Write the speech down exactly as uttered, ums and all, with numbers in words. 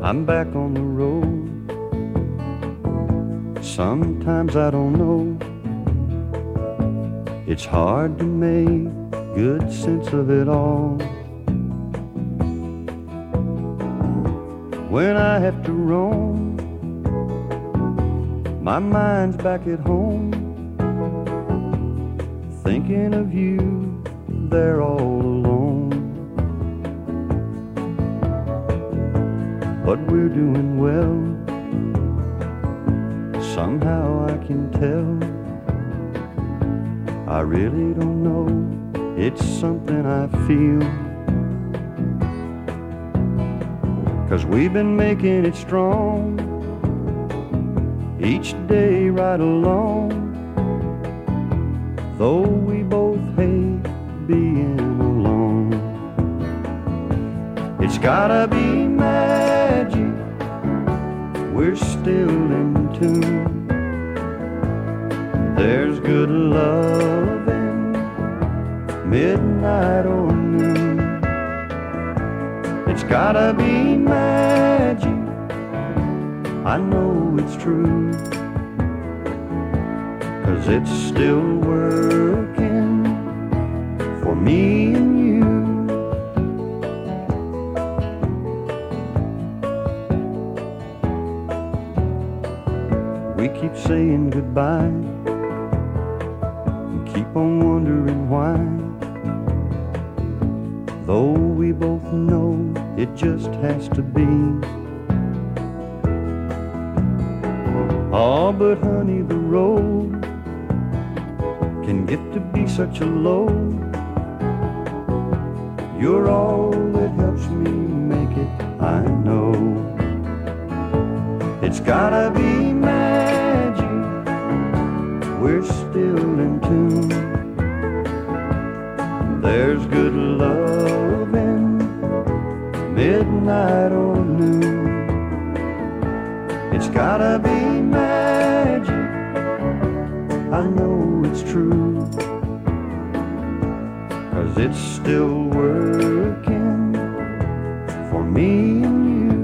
I'm back on the road. Sometimes I don't know. It's hard to make good sense of it all. When I have to roam, my mind's back at home, thinking of you there all alone. But we're doing well, somehow I can tell. I really don't know, it's something I feel. 'Cause we've been making it strong, each day right along. Though we both hate being alone, it's gotta be magic, we're still in tune. There's good loving, midnight or noon. It's gotta be magic, I know it's true. 'Cause it's still working for me and you. We keep saying goodbye and keep on wondering why, though we both know it just has to be. Oh, but honey, the road can get to be such a load. You're all that helps me make it, I know. It's gotta be magic, we're still in tune. There's good loving, midnight or noon. It's gotta be magic, I know it's true. 'Cause it's still working for me and you.